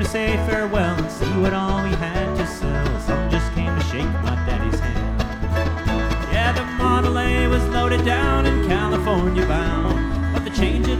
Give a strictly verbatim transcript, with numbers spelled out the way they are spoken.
say farewell and see what all we had to sell. Some just came to shake my daddy's hand. Yeah, the Model A was loaded down in California bound, but the change